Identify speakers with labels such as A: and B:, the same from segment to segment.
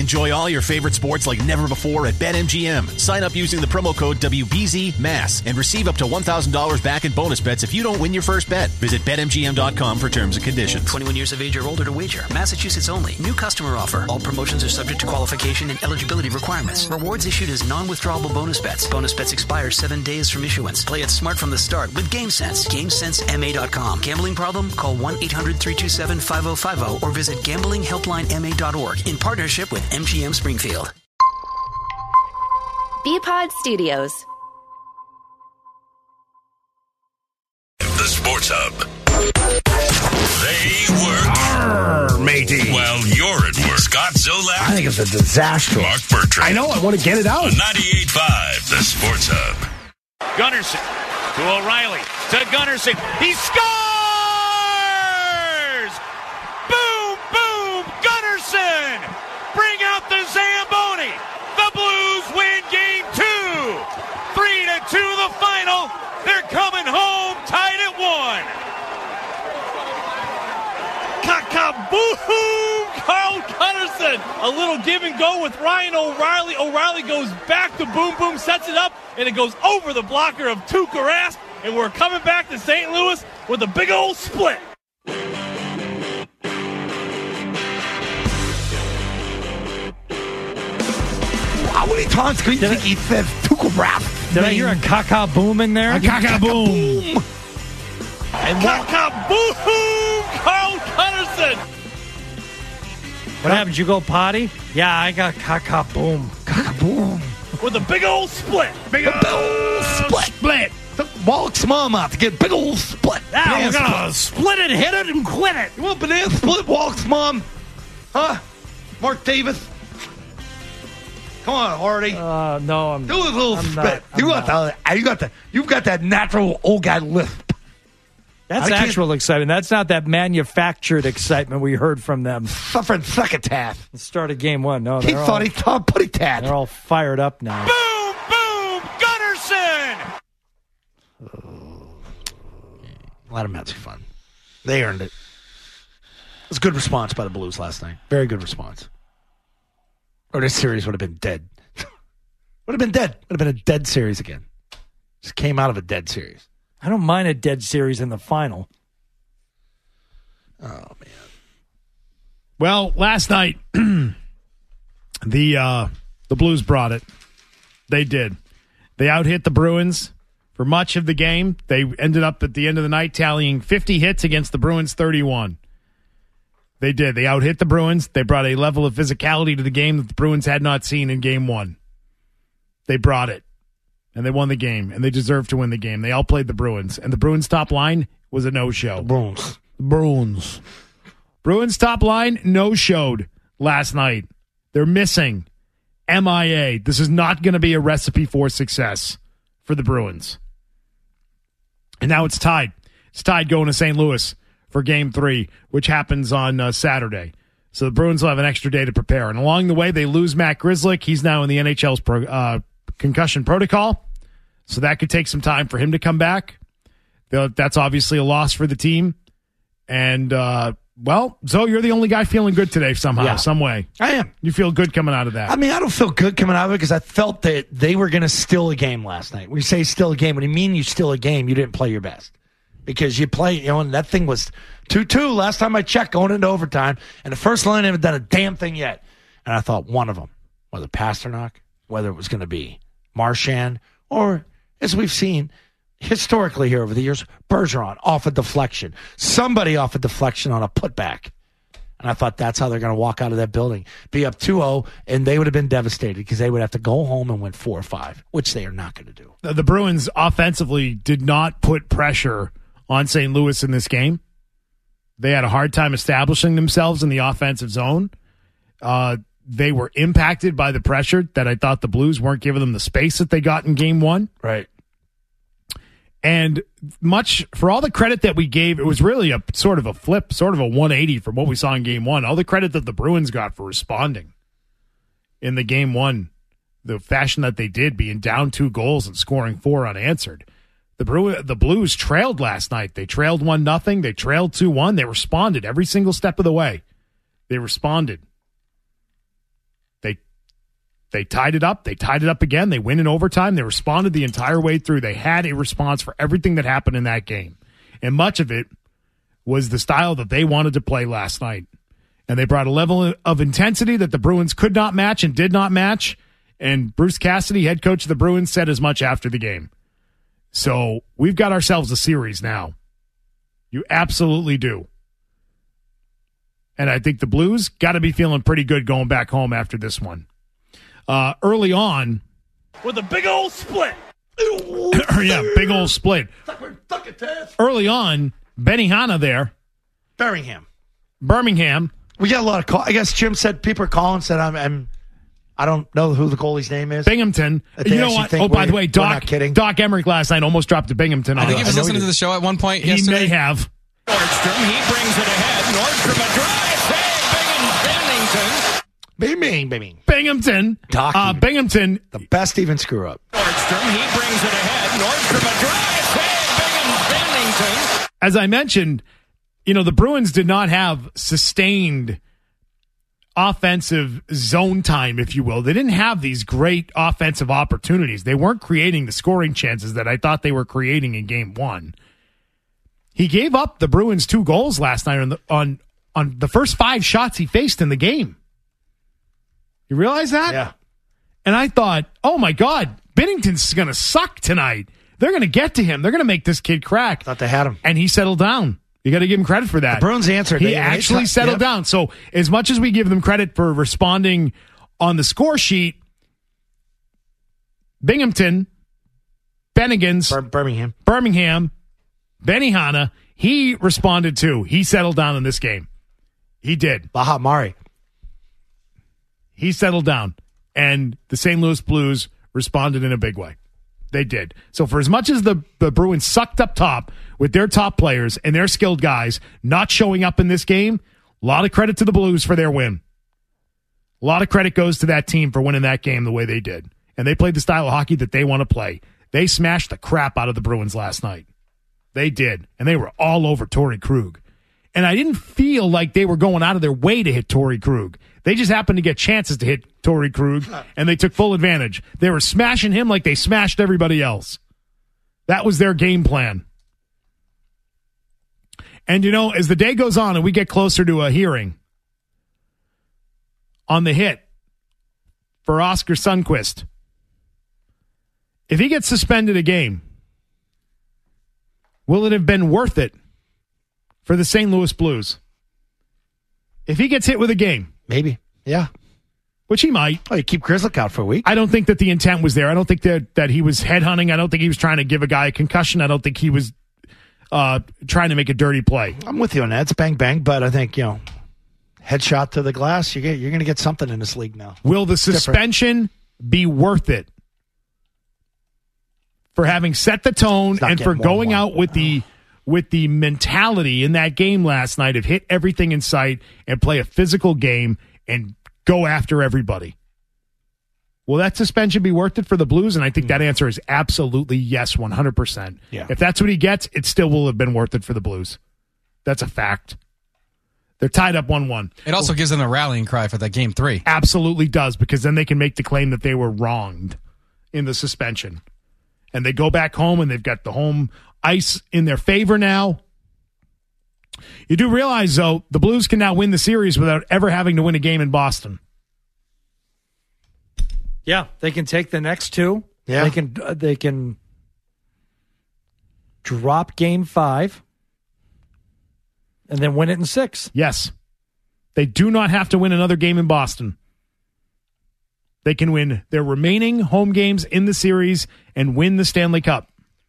A: Enjoy all your favorite sports like never before at BetMGM. Sign up using the promo code WBZMASS and receive up to $1,000 back in bonus bets if you don't win your first bet. Visit BetMGM.com for terms and conditions.
B: 21 years of age or older to wager. Massachusetts only. New customer offer. All promotions are subject to qualification and eligibility requirements. Rewards issued as non-withdrawable bonus bets. Bonus bets expire 7 days from issuance. Play it smart from the start with GameSense. GameSenseMA.com. Gambling problem? Call 1-800-327-5050 or visit gamblinghelplinema.org in partnership with MGM Springfield.
C: BPod Studios.
D: The Sports Hub. They work.
E: Arr, matey.
D: Well, you're at work. Scott Zolak.
E: I think it's a disaster.
D: Mark Bertrand.
E: I know. I want to get it out.
D: On 98.5, The Sports Hub.
F: Gunnarsson to O'Reilly to Gunnarsson. He scores! Boom, boom, Gunnarsson! Bring out the Zamboni. The Blues win game 2. 3-2 the final. They're coming home tied at 1. Boom! Carl Gunnarsson. A little give and go with Ryan O'Reilly. O'Reilly goes back to Boom Boom, sets it up, and it goes over the blocker of Tuukka Rask. And we're coming back to St. Louis with a big old split.
E: How many times can you think he says Tuukka Rask?
G: Did I hear a caca boom in there?
E: A caca boom.
F: And caca boom! Carl Gunnarsson.
G: What happened? Did you go potty? Yeah, I got caca boom.
E: Caca boom.
F: With a big old split. Big old split.
E: Walk small out to get big old split.
G: We're going to split it, hit it, and quit it.
E: You want banana split, Walks Mom? Huh? Mark Davis? Come on, Hardy.
G: No, I'm
E: do a little
G: I'm
E: spit.
G: not.
E: You've got that natural old guy lisp.
G: That's actual excitement. That's not that manufactured excitement we heard from them.
E: Suffering succotash.
G: The start of game 1. No,
E: He thought he Tom Putty Tat.
G: They're all fired up now.
F: Boom, boom, Gunnarsson.
E: Let them have some fun. They earned it. It was a good response by the Blues last night. Very good response. Or this series would have been dead. Would have been dead. Would have been a dead series again. Just came out of a dead series.
G: I don't mind a dead series in the final.
E: Oh, man.
H: Well, last night, the Blues brought it. They did. They out-hit the Bruins for much of the game. They ended up at the end of the night tallying 50 hits against the Bruins 31. They did. They out-hit the Bruins. They brought a level of physicality to the game that the Bruins had not seen in game 1. They brought it. And they won the game, and they deserved to win the game. They outplayed the Bruins, and the Bruins' top line was a no-show. Bruins top line no-showed last night. They're missing. MIA. This is not going to be a recipe for success for the Bruins. And now it's tied. It's tied going to St. Louis for Game 3, which happens on Saturday. So the Bruins will have an extra day to prepare. And along the way, they lose Matt Grzelcyk. He's now in the NHL's concussion protocol, so that could take some time for him to come back. That's obviously a loss for the team. And, Zoe, you're the only guy feeling good today somehow, some way.
E: I am.
H: You feel good coming out of that.
E: I mean, I don't feel good coming out of it because I felt that they were going to steal a game last night. When you say steal a game, when you mean you steal a game, you didn't play your best. Because you play, and that thing was 2-2 last time I checked going into overtime, and the first line haven't done a damn thing yet. And I thought one of them, whether Pasternak, whether it was going to be Marchand, or, as we've seen historically here over the years, Bergeron off a deflection. Somebody off a deflection on a putback. And I thought that's how they're going to walk out of that building. Be up 2-0, and they would have been devastated because they would have to go home and win 4 or 5, which they are not going to do.
H: The Bruins offensively did not put pressure on St. Louis in this game. They had a hard time establishing themselves in the offensive zone. They were impacted by the pressure that I thought the Blues weren't giving them the space that they got in Game 1.
E: Right.
H: And much for all the credit that we gave, it was really a sort of a flip, sort of a 180 from what we saw in Game 1. All the credit that the Bruins got for responding in the Game 1, the fashion that they did, being down 2 goals and scoring 4 unanswered. The Blues trailed last night. They trailed 1-0. They trailed 2-1. They responded every single step of the way. They responded. They tied it up. They tied it up again. They win in overtime. They responded the entire way through. They had a response for everything that happened in that game. And much of it was the style that they wanted to play last night. And they brought a level of intensity that the Bruins could not match and did not match. And Bruce Cassidy, head coach of the Bruins, said as much after the game. So we've got ourselves a series now. You absolutely do. And I think the Blues got to be feeling pretty good going back home after this one. Early on.
F: With a big old split.
H: Yeah, big old split. Early on, Benihana there. Birmingham.
E: We got a lot of calls. I guess Jim said people are calling, said I don't know who the goalie's name is.
H: Binghamton. You know what? Oh, by the way, Doc Emmerich last night almost dropped to Binghamton.
C: I think he was listening to the show at one point yesterday.
H: He may have.
F: Nordstrom, he brings it ahead. Nordstrom, a drive save.
H: Binghamton.
E: Doc.
H: Binghamton.
E: The best even screw up.
F: Nordstrom, he brings it ahead. Nordstrom, a drive save. Binghamton.
H: As I mentioned, the Bruins did not have sustained offensive zone time, if you will. They didn't have these great offensive opportunities. They weren't creating the scoring chances that I thought they were creating in game one. He gave up the Bruins 2 goals last night on the first 5 shots he faced in the game. You realize that?
E: Yeah.
H: And I thought, oh my God, Binnington's going to suck tonight. They're going to get to him. They're going to make this kid crack.
E: Thought they had him.
H: And he settled down. You got to give him credit for that.
E: The Bruins answered.
H: He actually settled down. So as much as we give them credit for responding on the score sheet, Binghamton, Bennigans, Birmingham, Benihana, he responded too. He settled down in this game. He did.
E: Baha Mari.
H: He settled down. And the St. Louis Blues responded in a big way. They did. So for as much as the Bruins sucked up top with their top players and their skilled guys not showing up in this game, a lot of credit to the Blues for their win. A lot of credit goes to that team for winning that game the way they did. And they played the style of hockey that they want to play. They smashed the crap out of the Bruins last night. They did. And they were all over Torrey Krug. And I didn't feel like they were going out of their way to hit Torrey Krug. They just happened to get chances to hit Torrey Krug, and they took full advantage. They were smashing him like they smashed everybody else. That was their game plan. And, as the day goes on and we get closer to a hearing on the hit for Oscar Sundqvist, if he gets suspended a game, will it have been worth it for the St. Louis Blues? If he gets hit with a game.
E: Maybe. Yeah.
H: Which he might.
E: Oh, you keep Grzelcyk out for a week.
H: I don't think that the intent was there. I don't think that he was headhunting. I don't think he was trying to give a guy a concussion. I don't think he was trying to make a dirty play.
E: I'm with you on that. It's bang, bang. But I think, headshot to the glass, you're going to get something in this league now.
H: Will the suspension be worth it for having set the tone and for going out with the mentality in that game last night of hit everything in sight and play a physical game and go after everybody? Will that suspension be worth it for the Blues? And I think that answer is absolutely yes, 100%.
E: Yeah.
H: If that's what he gets, it still will have been worth it for the Blues. That's a fact. They're tied up 1-1.
C: It also gives them a rallying cry for that game 3.
H: Absolutely does, because then they can make the claim that they were wronged in the suspension. And they go back home, and they've got the home ice in their favor now. You do realize, though, the Blues can now win the series without ever having to win a game in Boston.
G: Yeah, they can take the next 2.
E: Yeah.
G: They can drop game 5 and then win it in 6.
H: Yes. They do not have to win another game in Boston. They can win their remaining home games in the series and win the Stanley Cup.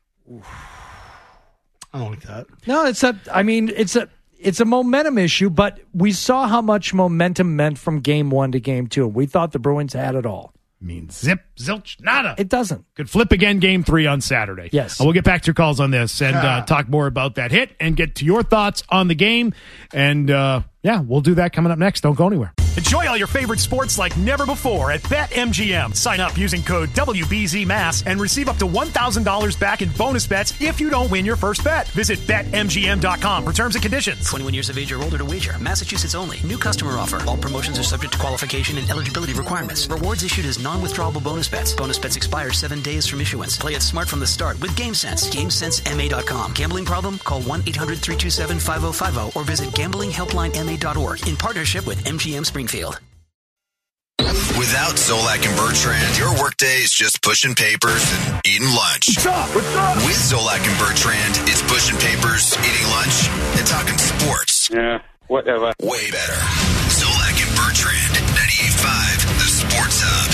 E: I don't like that.
G: No, it's a momentum issue, but we saw how much momentum meant from game 1 to game 2. We thought the Bruins had it all.
H: Means zip, zilch, nada.
G: It doesn't.
H: Could flip again game 3 on Saturday.
G: Yes.
H: We'll get back to your calls on this and talk more about that hit and get to your thoughts on the game. And, Yeah, we'll do that coming up next. Don't go anywhere.
I: Enjoy all your favorite sports like never before at BetMGM. Sign up using code WBZMass and receive up to $1,000 back in bonus bets if you don't win your first bet. Visit BetMGM.com for terms and conditions.
B: 21 years of age or older to wager. Massachusetts only. New customer offer. All promotions are subject to qualification and eligibility requirements. Rewards issued as non-withdrawable bonus bets. Bonus bets expire 7 days from issuance. Play it smart from the start with GameSense. GameSenseMA.com. Gambling problem? Call 1-800-327-5050 or visit gamblinghelplinema.org in partnership with MGM Springfield.
J: Without Zolak and Bertrand, your workday is just pushing papers and eating lunch.
F: What's up?
J: With Zolak and Bertrand, it's pushing papers, eating lunch, and talking sports.
K: Yeah, whatever.
J: Way better. Zolak and Bertrand, 98.5, the Sports Hub.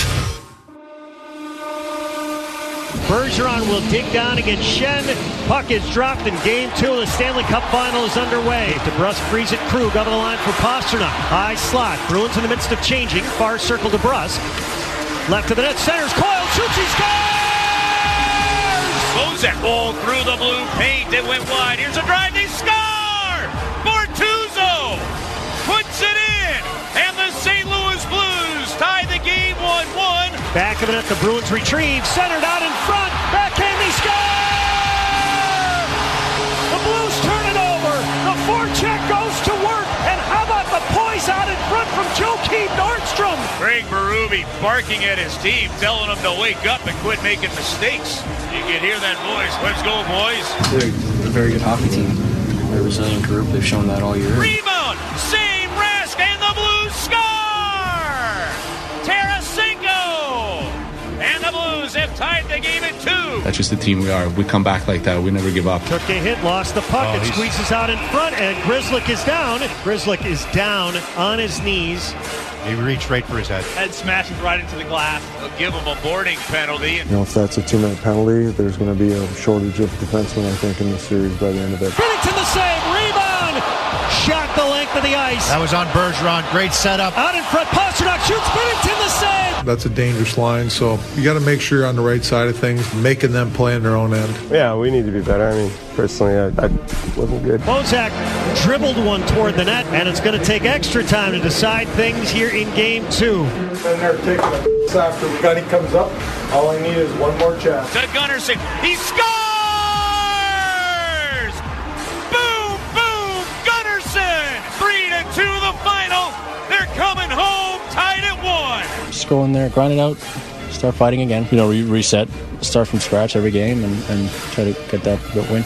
L: Bergeron will dig down against Shen. Puck is dropped in Game 2 of the Stanley Cup Final is underway. DeBrusk frees it. Krug over the line for Pasternak. High slot. Bruins in the midst of changing. Far circle DeBrusk. Left of the net. Centers. Coyle shoots. He scores!
F: Bozak ball through the blue paint. It went wide. Here's a drive. They score! Bortuzzo puts it in. And the St. Louis Blues tie the game 1-1.
L: Back of it at the Bruins retrieve. Centered out in front. Backhand, they score! The Blues turn it over. The forecheck goes to work. And how about the poise out in front from Joakim Nordstrom?
F: Craig Berube barking at his team, telling them to wake up and quit making mistakes. You can hear that voice. Let's go, boys.
M: They're a very good hockey team. They're a resilient group. They've shown that all year.
F: Rebound! Save Rask and the Blues score! Tarasenko! And the Blues have tied the game at 2.
M: That's just the team we are. We come back like that. We never give up.
L: Took a hit, lost the puck, and squeezes out in front, and Grzelcyk is down. Grzelcyk is down on his knees.
N: He reached right for his head.
F: Head smashes right into the glass. They'll give him a boarding penalty.
O: You know, if that's a 2-minute penalty, there's going to be a shortage of defensemen, I think, in the series by the end of it.
L: Binnington the save, rebound! Shot the length of the ice.
N: That was on Bergeron. Great setup.
L: Out in front, Pasternak shoots, Binnington the save!
O: That's a dangerous line, so you got to make sure you're on the right side of things, making them play in their own end.
P: Yeah, we need to be better. I mean, personally, I wasn't good.
L: Bozak dribbled one toward the net, and it's going to take extra time to decide things here in Game 2.
O: And they're taking a after Gunny comes up. All I need is one more chance.
F: To Gunnarsson. He scores! Boom, boom, Gunnarsson! 3-2 the final. They're coming home, tied at 1.
M: Just go in there, grind it out, start fighting again. You know, reset, start from scratch every game, and try to get that win.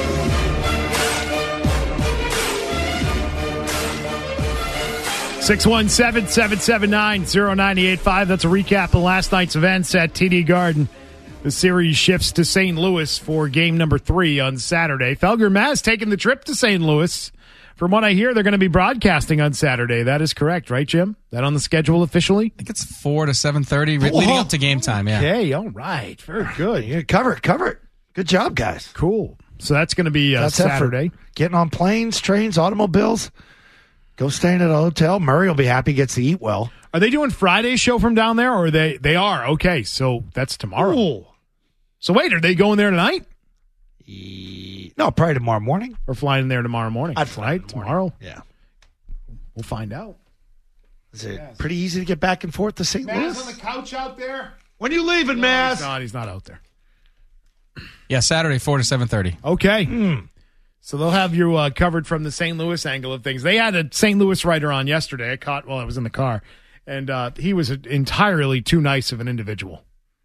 H: 617-779-0985. That's a recap of last night's events at TD Garden. The series shifts to St. Louis for game number 3 on Saturday. Felger Maz taking the trip to St. Louis. From what I hear, they're going to be broadcasting on Saturday. That is correct, right, Jim? That on the schedule officially?
C: I think it's 4 to 7:30, leading up to game time, yeah.
H: Okay, all right. Very good.
E: Yeah, cover it. Good job, guys.
H: Cool. So that's going to be Saturday.
E: Effort. Getting on planes, trains, automobiles. Go staying at a hotel. Murray will be happy, gets to eat well.
H: Are they doing Friday's show from down there, or they are? Okay, so that's tomorrow.
E: Ooh.
H: So wait, are they going there tonight?
E: No, probably tomorrow morning.
H: Or flying there tomorrow morning?
E: I'd fly
H: tomorrow.
E: Yeah.
H: We'll find out.
E: Is it pretty easy to get back and forth to St. Louis?
H: on the couch out there?
E: When you leaving, Maz?
H: He's not out there.
C: Yeah, Saturday, 4 to 7:30.
H: Okay. So they'll have you covered from the St. Louis angle of things. They had a St. Louis writer on yesterday. I caught while I was in the car. And he was entirely too nice of an individual.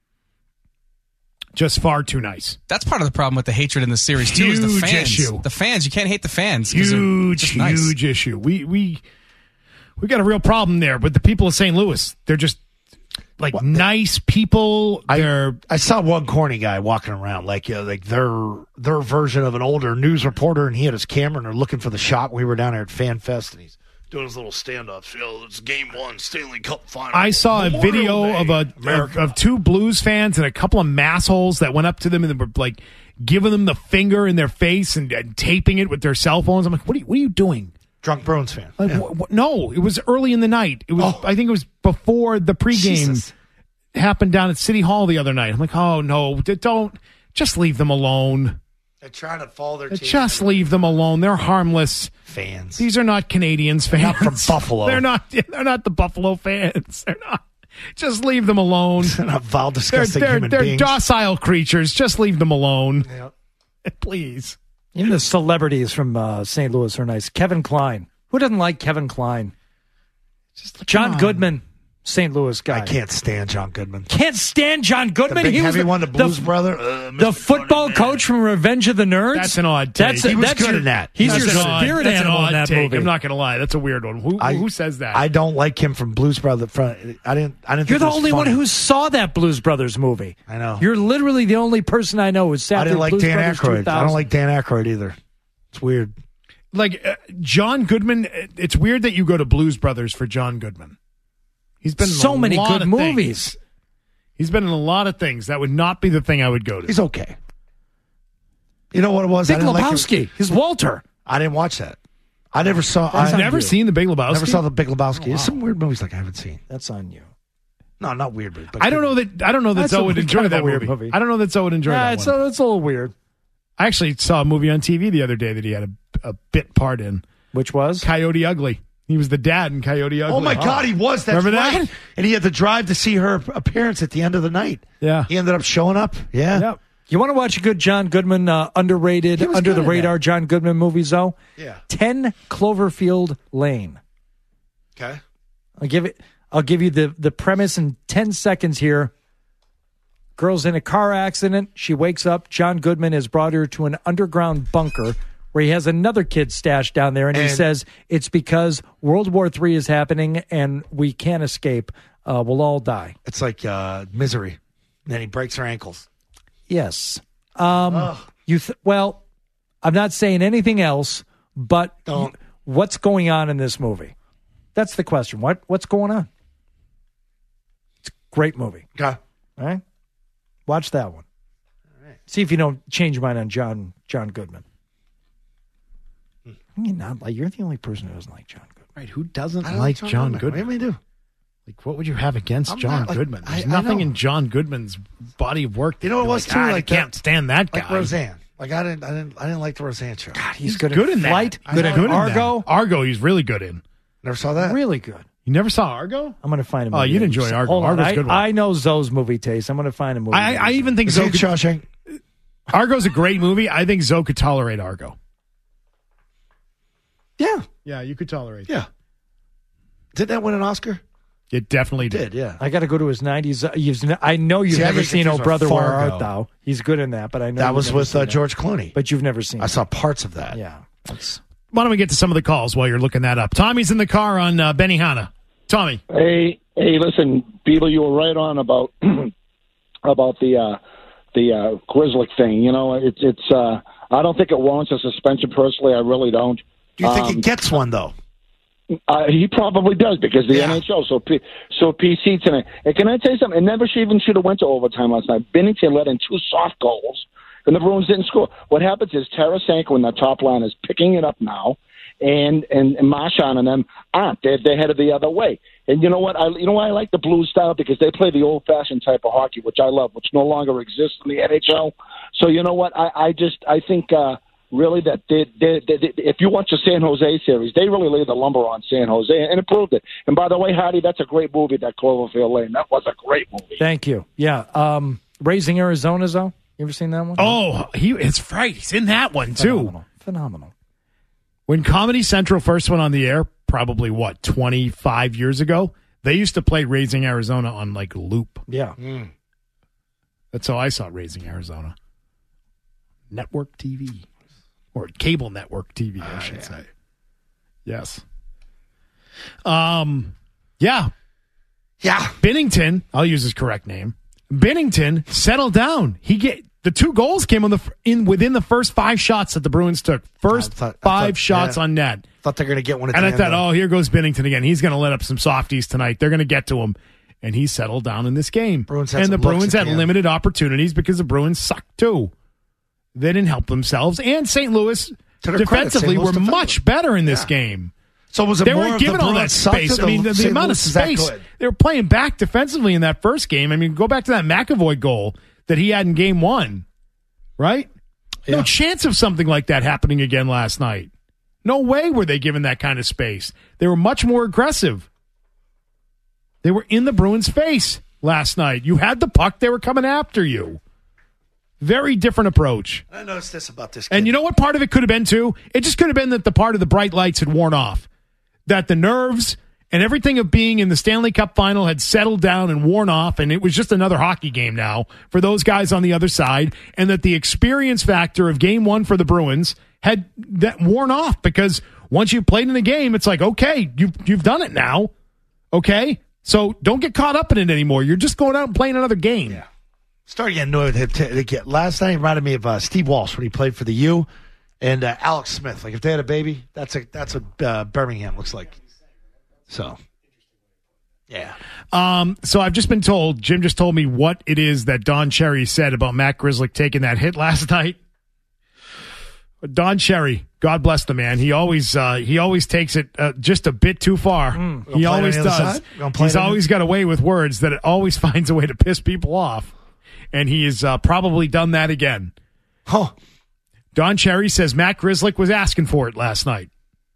H: Just far too nice.
C: That's part of the problem with the hatred in the series, too, is the
H: Huge
C: fans.
H: issue.
C: The fans, you can't hate the fans.
H: Huge issue. We got a real problem there with the people of St. Louis. They're just like nice people.
E: I saw one corny guy walking around like their version of an older news reporter, and he had his camera and they're looking for the shot. We were down there at Fan Fest, and he's doing his little stand-ups. It's Game 1, Stanley Cup Final.
H: I saw a video of two Blues fans and a couple of massholes that went up to them and were like giving them the finger in their face and taping it with their cell phones. I'm like, what are you doing?
E: Drunk Bruins fan.
H: Like, no, it was early in the night. It was. I think it was before the pregame happened down at City Hall the other night. I'm like, oh no, don't just leave them alone.
E: They're trying to follow their team.
H: Just leave them alone. They're harmless
E: fans.
H: These are not Canadians fans.
E: They're not from Buffalo.
H: They're not the Buffalo fans. They're not. Just leave them alone.
E: They're not vile, disgusting human
H: they're
E: beings.
H: docile creatures. Just leave them alone.
E: Yep.
H: Please.
G: Even the celebrities from St. Louis are nice. Kevin Kline. Who doesn't like Kevin Kline? John Goodman, St. Louis guy.
E: I can't stand John Goodman.
G: Can't stand John Goodman.
E: The big
G: He was
E: heavy one, the Blues brother.
G: The football coach from Revenge of the Nerds.
H: That's an odd take.
E: He was good in that.
G: He's
H: That's
G: your
H: an odd-
G: spirit
H: that's an
G: animal
H: odd
G: in that
H: take.
G: movie.
H: I'm not going to lie. That's a weird one. Who says that?
E: I don't like him from Blues Brother. I didn't.
G: You're
E: think
G: the
E: it was
G: only one
E: funny.
G: who saw that Blues Brothers movie.
E: I know.
G: You're literally the only person I know who sat
E: I didn't
G: through
E: like
G: Blues
E: Dan
G: Brothers
E: Aykroyd.
G: 2000.
E: I don't like Dan Aykroyd either. It's weird.
H: Like John Goodman, it's weird that you go to Blues Brothers for John Goodman. He's been in
G: so
H: a
G: many
H: lot
G: good
H: of
G: movies.
H: things. He's been in a lot of things. That would not be the thing I would go to.
E: He's okay. You know what it was?
G: Big
E: I didn't like
G: Lebowski. His Walter.
E: I didn't watch that. I never saw.
H: I've
E: I
H: never seen The Big Lebowski.
E: Never saw The Big Lebowski.
G: Oh, wow.
E: There's some weird movies like I haven't seen.
G: That's on you.
E: No, not weird. But
H: I don't know that
G: That's
H: Zoe would
G: a
H: enjoy
G: kind of a
H: that
G: weird
H: movie.
G: movie.
H: I don't know that Zoe would enjoy that
G: It's
H: one.
G: a little weird.
H: I actually saw a movie on TV the other day that he had a bit part in.
G: Which was?
H: Coyote Ugly. He was the dad in Coyote Ugly.
E: Oh my God, he was. That's
H: Remember
E: right.
H: that?
E: And he had to drive to see her appearance at the end of the night.
H: Yeah.
E: He ended up showing up. Yeah.
H: Yep.
G: You want to watch a good John Goodman, underrated,
E: He was
G: under
E: good
G: the
E: in
G: radar John Goodman movies, though?
E: Yeah.
G: 10 Cloverfield Lane.
E: Okay.
G: I'll give you the premise in 10 seconds here. Girl's in a car accident. She wakes up. John Goodman has brought her to an underground bunker where he has another kid stashed down there, and he says it's because World War III is happening and we can't escape. We'll all die.
E: It's like Misery. And then he breaks her ankles.
G: Yes. Well, I'm not saying anything else, but what's going on in this movie? That's the question. What's going on? It's a great movie.
E: Okay.
G: All right? Watch that one. All right. See if you don't change your mind on John Goodman. You're the only person who doesn't like John Goodman.
H: Right, who doesn't
E: I don't
H: like John Goodman?
E: What do we do?
H: Like, what would you have against
E: I'm
H: John
E: not, like,
H: Goodman? There's
E: I
H: nothing
E: know.
H: in John Goodman's body of work.
E: You know what it was too?
H: I
E: Like
H: can't stand that guy.
E: Like Roseanne. Like I didn't like the Roseanne show.
G: God,
H: He's good in
G: Flight,
H: that.
G: good
H: He's
G: in
H: good in
G: Argo.
H: that. Argo, he's really good in.
E: Never saw that.
G: Really good.
H: You never saw Argo?
G: I'm going to find a movie.
H: Oh, you'd
G: that
H: enjoy
G: saw.
H: Argo.
G: Hold on.
H: Argo's a good one.
G: I know Zoe's movie taste. I'm going to find a movie.
H: I even think
E: Is he
H: Zoe
E: in Shawshank?
H: Argo's a great movie. I think Zoe could tolerate Argo.
E: Yeah.
H: Yeah, you could tolerate.
E: Yeah. Did that win an Oscar?
H: It definitely did.
E: Yeah.
G: I got to go to his 90s. I know you've
E: See, I
G: never
E: get
G: seen Oh
E: confused
G: Brother
E: with
G: Where
E: Fargo.
G: Art Thou. He's good in that, but I know
E: That
G: you've
E: was
G: never
E: with
G: seen that.
E: George Clooney.
G: But you've never seen
E: I
G: it.
E: saw parts of that.
G: Yeah.
H: Why don't we get to some of the calls while you're looking that up? Tommy's in the car on Benihana. Tommy.
K: Hey, listen, Beetle, you were right on about about the Grizzly thing. You know, it's I don't think it warrants a suspension. Personally, I really don't.
E: Do you think he gets one though?
K: He probably does because the NHL. So PC tonight. And can I tell you something? It never even should have went to overtime last night. Bennington let in 2 soft goals, and the Bruins didn't score. What happens is Tarasenko in the top line is picking it up now, and Marchand and them aren't. They're headed the other way. And you know what? You know why I like the Blues style? Because they play the old-fashioned type of hockey, which I love, which no longer exists in the NHL. So you know what? I think. Really, that if you watch the San Jose series, they really laid the lumber on San Jose, and it proved it. And by the way, Hardy, that's a great movie, that Cloverfield Lane. That was a great movie.
G: Thank you. Yeah. Raising Arizona, though. You ever seen that one?
H: Oh, it's right. He's in that one, too.
G: Phenomenal.
H: When Comedy Central first went on the air, probably, 25 years ago, they used to play Raising Arizona on, like, loop.
G: Yeah.
H: That's how I saw Raising Arizona. Network TV. Or cable network TV, I should say. Yes. Yeah. Binnington, I'll use his correct name. Binnington settled down. The 2 goals came within the first 5 shots that the Bruins took. First 5 shots on net.
E: Thought they're going to get one.
H: And I thought, here goes Binnington again. He's going to let up some softies tonight. They're going to get to him. And he settled down in this game. And the Bruins had limited opportunities because the Bruins sucked too. They didn't help themselves. And St. Louis defensively were much better in this game.
E: So was it
H: they
E: more
H: weren't
E: of the
H: given all that
E: Bruins sucked
H: space.
E: or
H: I mean, the
E: St.
H: amount of
E: Louis is that
H: space
E: good?
H: they were playing back defensively in that first game. I mean, go back to that McAvoy goal that he had in game 1, right? No chance of something like that happening again last night. No way were they given that kind of space. They were much more aggressive. They were in the Bruins' face last night. You had the puck. They were coming after you. Very different approach.
E: I noticed this about this kid.
H: And you know what part of it could have been, too? It just could have been that the part of the bright lights had worn off. That the nerves and everything of being in the Stanley Cup final had settled down and worn off, and it was just another hockey game now for those guys on the other side, and that the experience factor of Game 1 for the Bruins had that worn off, because once you've played in the game, it's like, okay, you've done it now. Okay? So don't get caught up in it anymore. You're just going out and playing another game.
E: Yeah. Started getting annoyed with him. Last night reminded me of Steve Walsh when he played for the U, and Alex Smith. Like if they had a baby, that's what Birmingham looks like. So, yeah.
H: So I've just been told, Jim just told me what it is that Don Cherry said about Matt Grzelcyk taking that hit last night. Don Cherry, God bless the man. He always takes it just a bit too far. He always does. He's always got a way with words that it always finds a way to piss people off. And he has probably done that again.
E: Huh.
H: Don Cherry says Matt Grzelcyk was asking for it last night.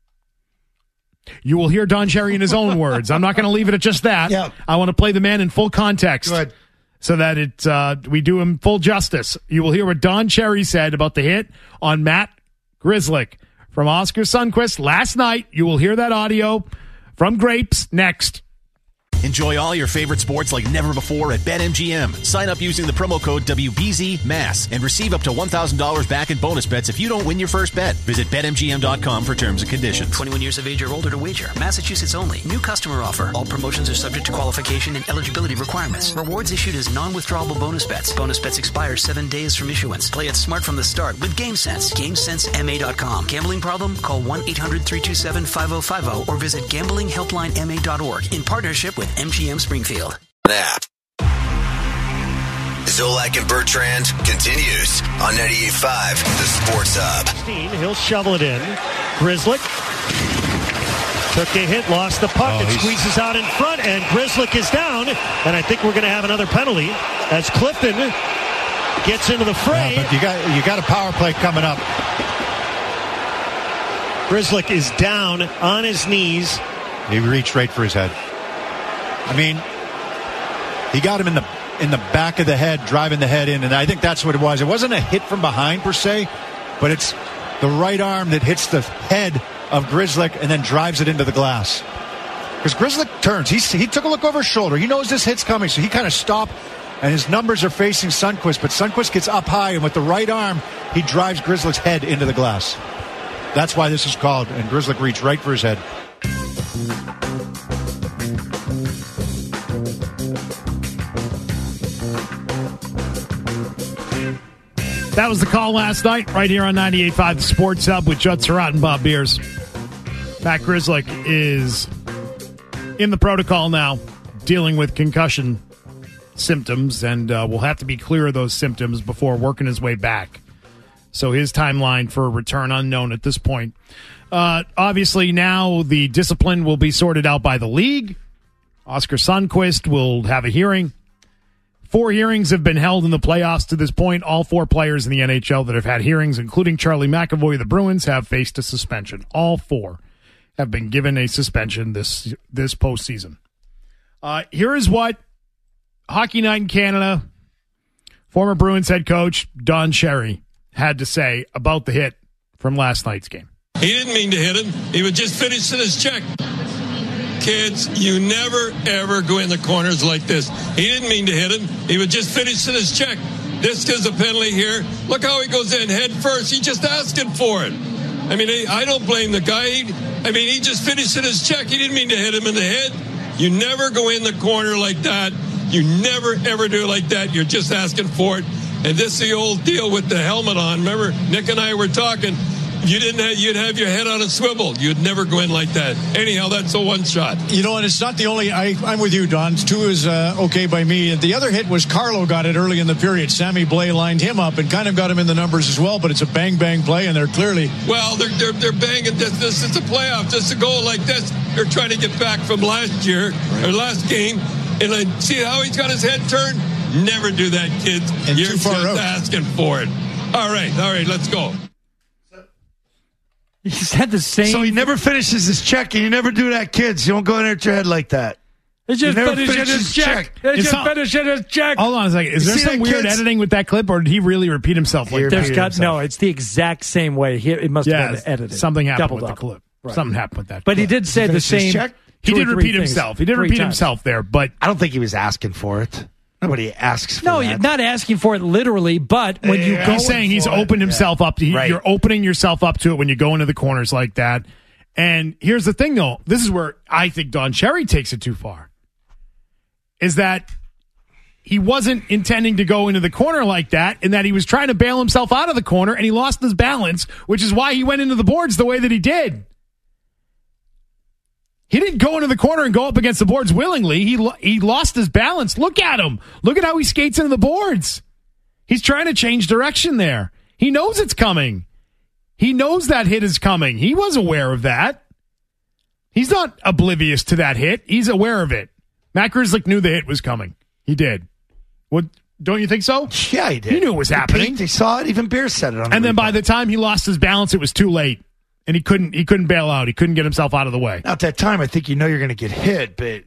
H: You will hear Don Cherry in his own words. I'm not going to leave it at just that.
E: Yeah.
H: I want to play the man in full context.
E: Good.
H: So that we do him full justice. You will hear what Don Cherry said about the hit on Matt Grzelcyk from Oscar Sundqvist last night. You will hear that audio from Grapes next.
A: Enjoy all your favorite sports like never before at BetMGM. Sign up using the promo code WBZMASS and receive up to $1,000 back in bonus bets if you don't win your first bet. Visit BetMGM.com for terms and conditions.
B: 21 years of age or older to wager. Massachusetts only. New customer offer. All promotions are subject to qualification and eligibility requirements. Rewards issued as non-withdrawable bonus bets. Bonus bets expire 7 days from issuance. Play it smart from the start with GameSense. GameSenseMA.com. Gambling problem? Call 1-800-327-5050 or visit gamblinghelplinema.org in partnership with MGM Springfield.
J: Nap. Zolak and Bertrand continues on 98.5, the Sports Hub.
L: He'll shovel it in. Grzelcyk took a hit, lost the puck, and squeezes out in front, and Grzelcyk is down, and I think we're going to have another penalty as Clifton gets into the fray.
N: Yeah, but you got a power play coming up.
L: Grzelcyk is down on his knees.
N: He reached right for his head. I mean, he got him in the back of the head, driving the head in, and I think that's what it was. It wasn't a hit from behind per se, but it's the right arm that hits the head of Grzelcyk and then drives it into the glass. Because Grzelcyk turns. He took a look over his shoulder. He knows this hit's coming, so he kind of stopped, and his numbers are facing Sundqvist, but Sundqvist gets up high, and with the right arm, he drives Grzelcyk's head into the glass. That's why this is called, and Grzelcyk reached right for his head.
H: That was the call last night, right here on 98.5 The Sports Hub with Judd Surratt and Bob Beers. Matt Grzelcyk is in the protocol now, dealing with concussion symptoms, and will have to be clear of those symptoms before working his way back. So his timeline for return unknown at this point. Obviously, now the discipline will be sorted out by the league. Oscar Sundqvist will have a hearing. 4 hearings have been held in the playoffs to this point. All 4 players in the NHL that have had hearings, including Charlie McAvoy of the Bruins, have faced a suspension. All 4 have been given a suspension this postseason. Here is what Hockey Night in Canada, former Bruins head coach Don Cherry had to say about the hit from last night's game.
Q: He didn't mean to hit him. He was just finishing his check. Kids, you never, ever go in the corners like this. He didn't mean to hit him. He was just finishing his check. This is a penalty here. Look how he goes in head first. He's just asking for it. I mean, I don't blame the guy. He just finished his check. He didn't mean to hit him in the head. You never go in the corner like that. You never, ever do it like that. You're just asking for it. And this is the old deal with the helmet on. Remember, Nick and I were talking. You'd have your head on a swivel. You'd never go in like that. Anyhow, that's a one shot.
N: You know, and it's not the only. I'm with you, Don. 2 is okay by me. The other hit was Carlo got it early in the period. Sammy Blais lined him up and kind of got him in the numbers as well. But it's a bang play, and they're clearly.
Q: Well, they're banging this. This is a playoff. Just to go like this, they're trying to get back from last year or last game, and see how he's got his head turned. Never do that, kids.
N: And
Q: You're
N: too far
Q: just
N: out.
Q: asking for it. All right, let's go.
G: He said the same.
E: So he never finishes his check, and you never do that, kids. You don't go in there with your head like that.
G: He just finishing his check. Finishing his check.
H: Hold on a second. Is there some weird editing with that clip, or did he really repeat himself like that?
G: No, it's the exact same way. It must have been edited.
H: Something happened
G: Doubled
H: with
G: up.
H: the clip.
G: Right.
H: Something happened with that
G: But
H: clip.
G: he did say the same.
H: He did repeat himself. He did repeat himself there, but
E: I don't think he was asking for it. Nobody asks for
G: No,
E: that.
G: you're not asking for it literally, but when you go...
H: He's saying he's opened himself up. You're opening yourself up to it when you go into the corners like that. And here's the thing, though. This is where I think Don Cherry takes it too far. Is that he wasn't intending to go into the corner like that, and that he was trying to bail himself out of the corner, and he lost his balance, which is why he went into the boards the way that he did. He didn't go into the corner and go up against the boards willingly. He lost his balance. Look at him. Look at how he skates into the boards. He's trying to change direction there. He knows it's coming. He knows that hit is coming. He was aware of that. He's not oblivious to that hit. He's aware of it. Matt Grzelcyk knew the hit was coming. He did. What? Don't you think so?
E: Yeah, he did.
H: He knew it was happening.
E: He saw it. Even Beer said it on.
H: And then by the time he lost his balance, it was too late. And he couldn't bail out. He couldn't get himself out of the way.
E: Now, at that time, I think you know you're going to get hit, but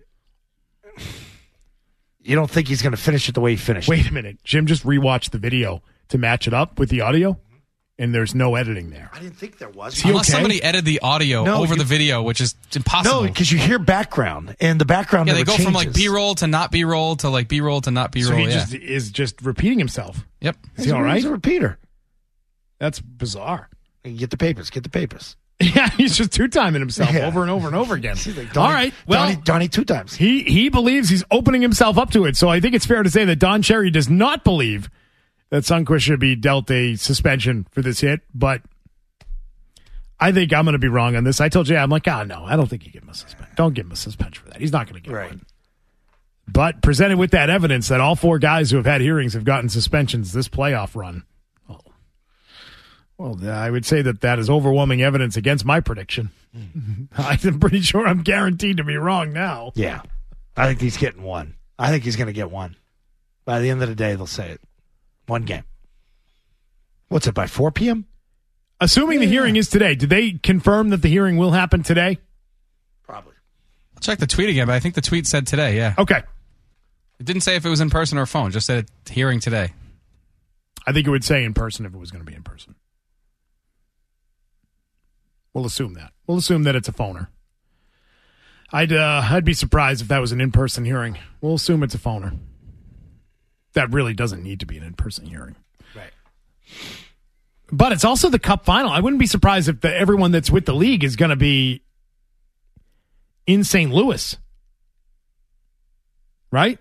E: you don't think he's going to finish it the way he finished.
H: Wait a minute. Jim just rewatched the video to match it up with the audio, and there's no editing there.
E: I didn't think there was.
C: Unless somebody edited the audio over the video, which is impossible.
E: No, because you hear background, and the background
C: they
E: never
C: go
E: changes.
C: from like B-roll to not B-roll to like B-roll to not B-roll.
H: So he is just repeating himself.
C: Yep.
H: Is he all right?
E: He's a repeater.
H: That's bizarre.
E: Get the papers. Get the papers.
H: Yeah, he's just two-timing himself over and over and over again. All right. Well,
E: Donnie two times.
H: He believes he's opening himself up to it. So I think it's fair to say that Don Cherry does not believe that Sundqvist should be dealt a suspension for this hit. But I think I'm going to be wrong on this. I told you, I'm like, no, I don't think you give him a suspension. Don't give him a suspension for that. He's not going to get one. But presented with that evidence that all four guys who have had hearings have gotten suspensions this playoff run. Well, I would say that is overwhelming evidence against my prediction. I'm pretty sure I'm guaranteed to be wrong now.
E: Yeah. I think he's getting one. I think he's going to get one. By the end of the day, they'll say it. One game. What's it, by 4 p.m.?
H: Assuming the hearing is today, did they confirm that the hearing will happen today?
E: Probably.
C: I'll check the tweet again, but I think the tweet said today, yeah.
H: Okay.
C: It didn't say if it was in person or phone, just said hearing today.
H: I think it would say in person if it was going to be in person. We'll assume that. We'll assume that it's a phoner. I'd be surprised if that was an in-person hearing. We'll assume it's a phoner. That really doesn't need to be an in-person hearing.
E: Right.
H: But it's also the Cup final. I wouldn't be surprised if everyone that's with the league is going to be in St. Louis. Right?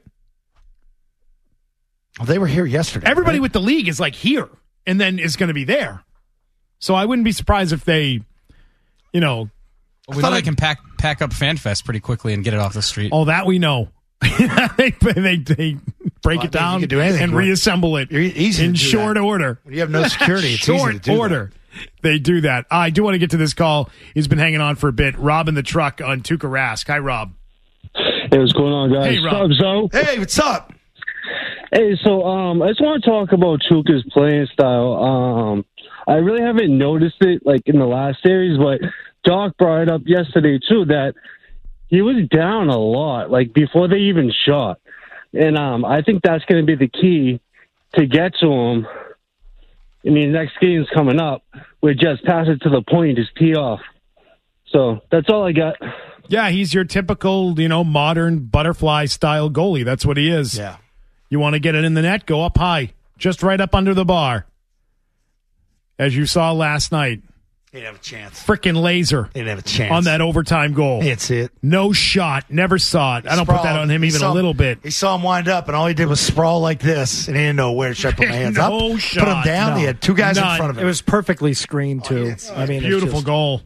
E: Well, they were here yesterday.
H: Everybody with the league is like here and then is going to be there. So I wouldn't be surprised if they... we know they can pack up FanFest pretty quickly and get it off the street. Oh, that we know. they break it down and reassemble it in short order.
E: When you have no security, it's easy to do
H: order. They do that. I do want to get to this call. He's been hanging on for a bit. Rob in the truck on Tuukka Rask. Hi, Rob.
R: Hey, what's going on, guys?
H: Hey, Rob.
R: What's up, Zo?
E: Hey, what's up?
R: Hey, so I just want to talk about Tuukka's playing style. I really haven't noticed it like in the last series, but Doc brought it up yesterday too that he was down a lot, like before they even shot, and I think that's going to be the key to get to him in the next games coming up. We just pass it to the point, just tee off. So that's all I got.
H: Yeah, he's your typical, modern butterfly style goalie. That's what he is.
E: Yeah.
H: You want to get it in the net, go up high, just right up under the bar. As you saw last night.
E: They didn't have a chance.
H: Frickin' laser.
E: They didn't have a chance.
H: On that overtime goal.
E: That's it.
H: No shot. Never saw it. I don't put that on him even a little bit.
E: He saw him wind up, and all he did was sprawl like this, and he didn't know where. Should I put my hands up?
H: No shot.
E: Put him down. He had two guys in front of him.
G: It was perfectly screened, too.
H: Beautiful goal.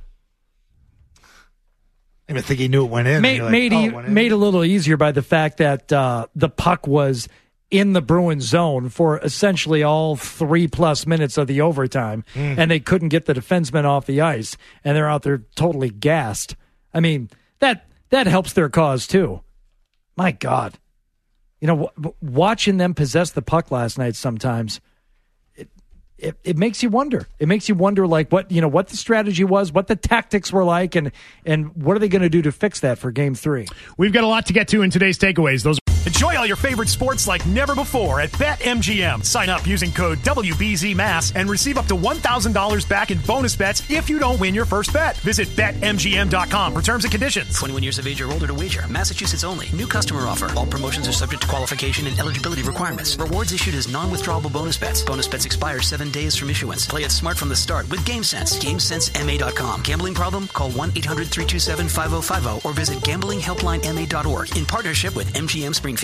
E: I didn't think he knew it went in.
G: Made a little easier by the fact that the puck was in the Bruins zone for essentially all 3+ minutes of the overtime, and they couldn't get the defenseman off the ice, and they're out there totally gassed. I mean, that helps their cause, too. My God. Watching them possess the puck last night sometimes, it makes you wonder. It makes you wonder, like, what the strategy was, what the tactics were like, and what are they going to do to fix that for Game 3?
H: We've got a lot to get to in today's takeaways. Enjoy all your favorite sports like never before at BetMGM. Sign up using code WBZMass and receive up to $1,000 back in bonus bets if you don't win your first bet. Visit BetMGM.com for terms and conditions.
B: 21 years of age or older to wager. Massachusetts only. New customer offer. All promotions are subject to qualification and eligibility requirements. Rewards issued as non-withdrawable bonus bets. Bonus bets expire 7 days from issuance. Play it smart from the start with GameSense. GameSenseMA.com. Gambling problem? Call 1-800-327-5050 or visit gamblinghelplinema.org in partnership with MGM Springfield.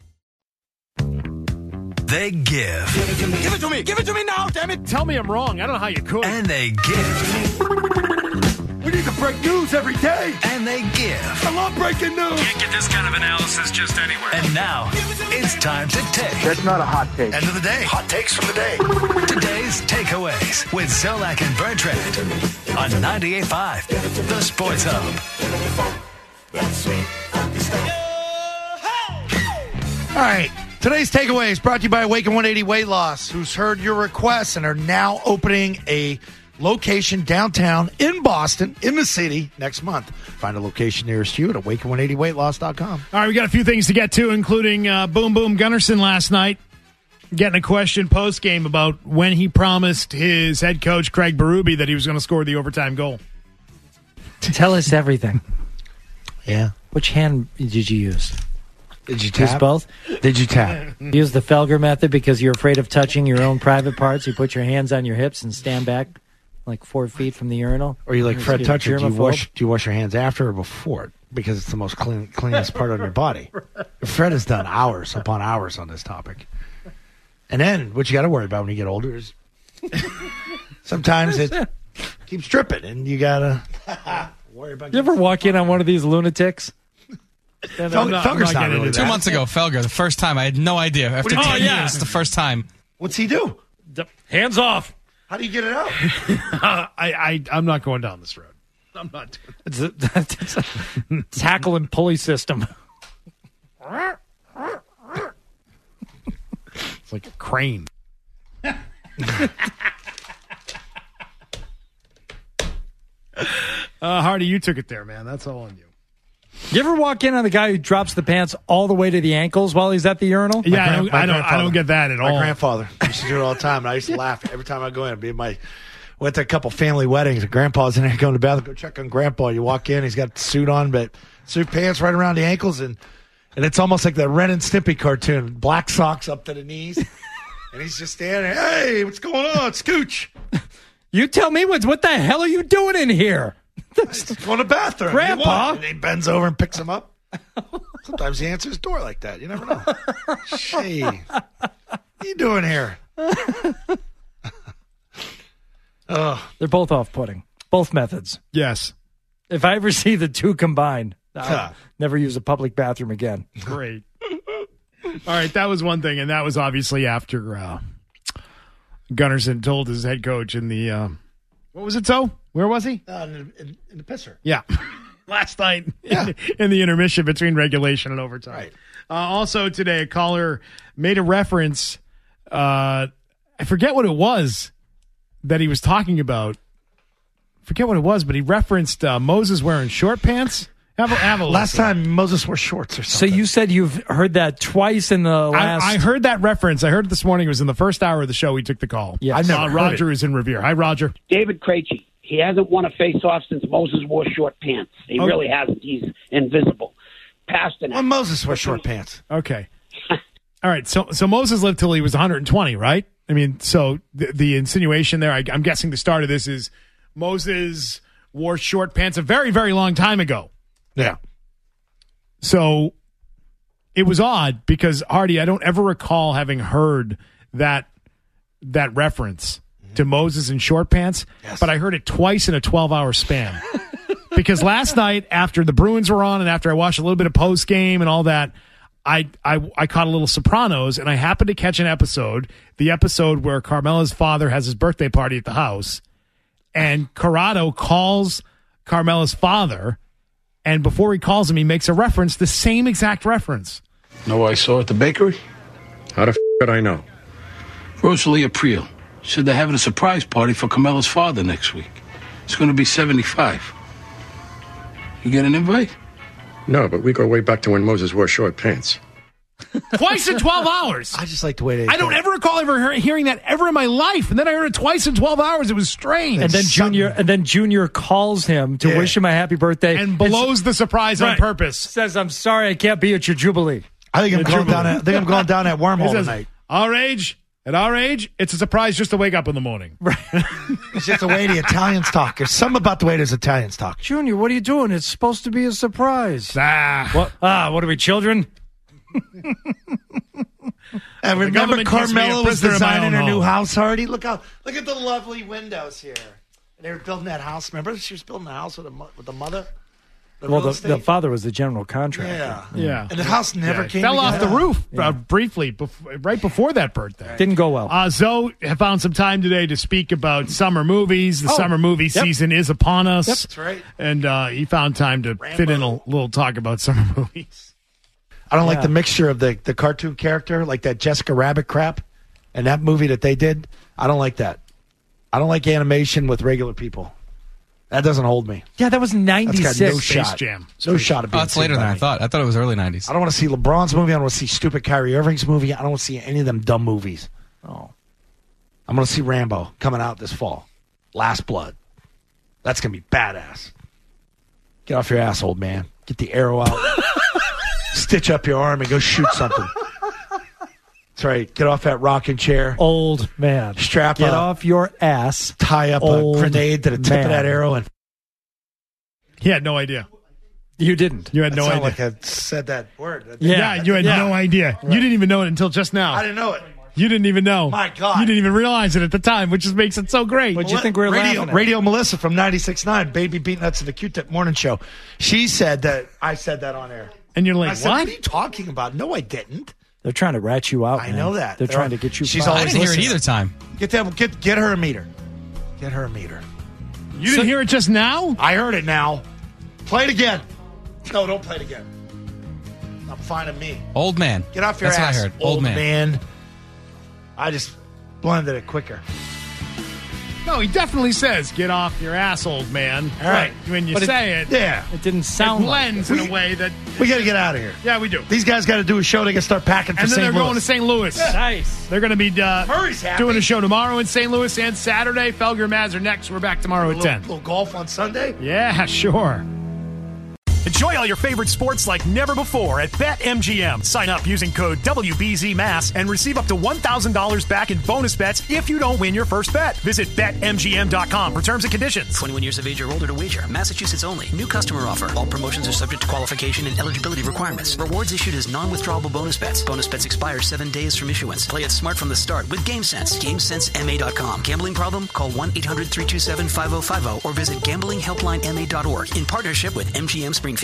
S: They give.
I: Give it to me. Give it to me now, damn it.
H: Tell me I'm wrong. I don't know how you could.
S: And they give.
E: We need to break news every day.
S: And they give.
E: I love breaking news.
I: Can't get this kind of analysis just anywhere.
S: And now, it's time to take.
O: That's not a hot take.
S: End of the day.
I: Hot takes from the day.
S: Today's takeaways with Zolak and Bertrand on 98.5, The Sports Hub.
E: All right. Today's takeaway is brought to you by Awaken 180 Weight Loss, who's heard your requests and are now opening a location downtown in Boston, in the city, next month. Find a location nearest you at awaken180weightloss.com.
H: All right, we got a few things to get to, including Boom Boom Gunnarsson last night getting a question post-game about when he promised his head coach, Craig Berube, that he was going to score the overtime goal.
G: Tell us everything.
E: Yeah.
G: Which hand did you use?
E: Did you tap?
G: Use both?
E: Did you tap?
G: Use the Felger method because you're afraid of touching your own private parts. You put your hands on your hips and stand back like 4 feet from the urinal.
E: Or you like Fred Toucher, do you
G: germaphobe.
E: wash your hands after or before it? Because it's the most cleanest part on your body. Fred has done hours upon hours on this topic. And then what you got to worry about when you get older is sometimes it keeps dripping and you got to worry about.
G: You ever walk in on one of these lunatics?
E: Felger's not really
C: 2 months ago, Felger, the first time, I had no idea. After 10 years, the first time.
E: What's he do?
G: Hands off.
E: How do you get it out?
H: I'm not going down this road. I'm not doing it.
G: It's a tackle and pulley system.
H: It's like a crane. Hardy, you took it there, man. That's all on you.
G: You ever walk in on the guy who drops the pants all the way to the ankles while he's at the urinal?
H: Yeah, I don't get that at all.
E: My grandfather used to do it all the time, and I used to laugh every time I go in. Went to a couple family weddings, and Grandpa's in there going to the bathroom, go check on Grandpa. You walk in, he's got the suit on, but suit pants right around the ankles, and it's almost like the Ren and Stimpy cartoon, black socks up to the knees, and he's just standing there. Hey, what's going on, Scooch?
G: You tell me what the hell are you doing in here?
E: He's going to the bathroom.
G: Grandpa.
E: And he bends over and picks him up. Sometimes he answers the door like that. You never know. Hey, what are you doing here?
G: They're both off-putting. Both methods.
H: Yes.
G: If I ever see the two combined, I'll never use a public bathroom again.
H: Great. All right, that was one thing, and that was obviously after Gunnarsson told his head coach in the what was it, so? Where was he?
E: In the pisser.
H: Yeah. Last night in the intermission between regulation and overtime.
E: Right.
H: Also today, a caller made a reference. I forget what it was that he was talking about. Forget what it was, but he referenced Moses wearing short pants. Have a
E: Last time Moses wore shorts or
G: So
E: something.
G: you said you've heard that twice in the last...
H: I heard that reference. I heard it this morning. It was in the first hour of the show. We took the call.
G: Yes.
E: I've never heard
H: Roger
E: it.
H: is in Revere. Hi, Roger.
T: David Krejci. He hasn't won a face-off since Moses wore short pants. He really hasn't. He's invisible. Pasternak.
E: Well, Moses wore short pants.
H: Okay. All right. So Moses lived till he was 120, right? I mean, so the insinuation there, I'm guessing the start of this is Moses wore short pants a very, very long time ago.
E: Yeah.
H: So it was odd because, Hardy, I don't ever recall having heard that reference to Moses in short pants, but I heard it twice in a 12-hour span. Because last night, after the Bruins were on and after I watched a little bit of post-game and all that, I caught a little Sopranos, and I happened to catch the episode where Carmela's father has his birthday party at the house, and Corrado calls Carmela's father, and before he calls him, he makes a reference, the same exact reference.
U: Know who I saw at the bakery? How the f*** could I know? Rosalie April. Said they're having a surprise party for Carmelo's father next week. It's going to be 75. You get an invite?
V: No, but we go way back to when Moses wore short pants.
H: Twice in 12 hours.
E: I just like the way they.
H: I don't ever recall hearing that ever in my life. And then I heard it twice in 12 hours. It was strange.
G: And then Junior calls him to wish him a happy birthday.
H: And blows the surprise on purpose.
G: Says, I'm sorry I can't be at your Jubilee.
E: I think I'm going down that wormhole tonight.
H: At our age, it's a surprise just to wake up in the morning.
E: Right. It's just the way the Italians talk. There's something about the way those Italians talk.
G: Junior, what are you doing? It's supposed to be a surprise. What are we, children?
E: And remember Carmela was designing her new house already? Look at the lovely windows here. And they were building that house. Remember she was building a house with the mother?
G: The father was the general contractor.
H: Yeah.
E: And the house never came
H: fell off the
E: together.
H: roof briefly, right before that birthday.
G: Didn't go well.
H: Zoe found some time today to speak about summer movies. The summer movie season is upon us.
E: Yep. That's right.
H: And he found time to fit in a little talk about summer movies.
E: I don't like the mixture of the cartoon character, like that Jessica Rabbit crap, and that movie that they did. I don't like that. I don't like animation with regular people. That doesn't hold me.
G: Yeah, that was 96.
E: That's got no
H: Space
E: shot.
H: Jam.
E: No shot of being
C: it's later than I thought. I thought it was early 90s.
E: I don't want to see LeBron's movie. I don't want to see stupid Kyrie Irving's movie. I don't want to see any of them dumb movies.
G: Oh.
E: I'm going to see Rambo coming out this fall. Last Blood. That's going to be badass. Get off your ass, old man. Get the arrow out. Stitch up your arm and go shoot something. That's right. Get off that rocking chair.
G: Old man.
E: Strap
G: Get
E: up.
G: off your ass.
E: Tie up a grenade to the tip of that arrow. And
H: he had no idea.
G: You didn't.
H: You had no idea.
E: Like I said that word.
H: Yeah, you had no idea. Right. You didn't even know it until just now.
E: I didn't know it.
H: You didn't even know.
E: My God.
H: You didn't even realize it at the time, which just makes it so great.
G: What do you think we're laughing at?
E: Radio Melissa from 96.9, Baby Beatnuts of the Q-Tip Morning Show. She said that I said that on air.
H: And you're like,
E: I said,
H: what?
E: What are you talking about? No, I didn't.
G: They're trying to rat you out.
E: I know that.
G: They're trying to get you.
E: She's
C: I
E: always
C: didn't hear it
E: listening.
C: either time.
E: Get her a meter. Get her a meter.
H: You didn't hear it just now?
E: I heard it now. Play it again. No, don't play it again. I'm finding me.
C: Old man.
E: Get off your
C: That's
E: ass.
C: what I heard. Old man.
E: I just blended it quicker.
H: No, he definitely says, get off your ass, old man.
E: All right.
H: But when you
E: But
H: say it,
G: It didn't sound
H: it blends
G: like it.
H: in a way that...
E: We got to get out of here.
H: Yeah, we do.
E: These guys got to do a show. They got to start packing for
H: And then
E: St.
H: they're
E: Louis.
H: going to St. Louis.
G: Nice.
H: They're going to be
E: Murray's happy.
H: doing a show tomorrow in St. Louis and Saturday. Felger and Maz are next. We're back tomorrow at 10.
E: little golf on Sunday?
H: Yeah, sure.
I: Enjoy all your favorite sports like never before at BetMGM. Sign up using code WBZMass and receive up to $1,000 back in bonus bets if you don't win your first bet. Visit BetMGM.com for terms and conditions.
B: 21 years of age or older to wager. Massachusetts only. New customer offer. All promotions are subject to qualification and eligibility requirements. Rewards issued as non-withdrawable bonus bets. Bonus bets expire 7 days from issuance. Play it smart from the start with GameSense. GameSenseMA.com. Gambling problem? Call 1-800-327-5050 or visit gamblinghelplinema.org in partnership with MGM Springfield.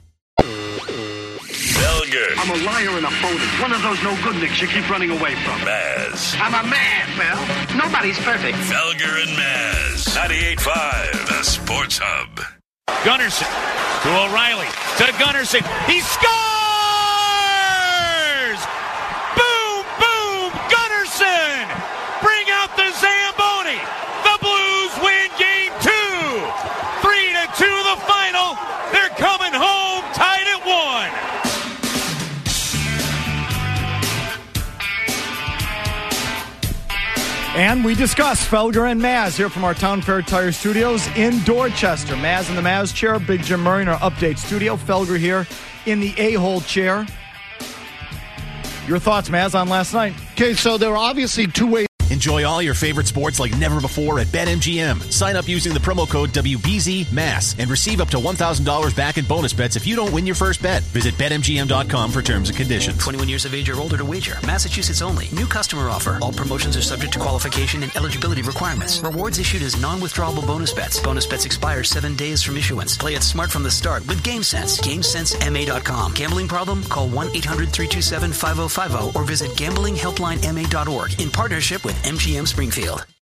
D: Felger.
W: I'm a liar and a phony. One of those no-good-nicks you keep running away from.
D: Maz.
W: I'm a man, Mel. Nobody's perfect.
D: Felger and Maz. 98.5, the Sports Hub.
F: Gunnarsson to O'Reilly to Gunnarsson. He scores! Boom, boom, Gunnarsson! Bring out the Zamboni. The Blues win game 2. 3-2 the final. They're coming home tied at 1.
X: And we discuss Felger and Maz here from our Town Fair Tire Studios in Dorchester. Maz in the Maz chair, Big Jim Murray in our update studio. Felger here in the A-hole chair. Your thoughts, Maz, on last night?
Y: Okay, so there were obviously two ways.
A: Enjoy all your favorite sports like never before at BetMGM. Sign up using the promo code WBZMass and receive up to $1,000 back in bonus bets if you don't win your first bet. Visit BetMGM.com for terms and conditions.
B: 21 years of age or older to wager. Massachusetts only. New customer offer. All promotions are subject to qualification and eligibility requirements. Rewards issued as non-withdrawable bonus bets. Bonus bets expire 7 days from issuance. Play it smart from the start with GameSense. GameSenseMA.com. Gambling problem? Call 1-800-327-5050 or visit gamblinghelplinema.org in partnership with MGM Springfield.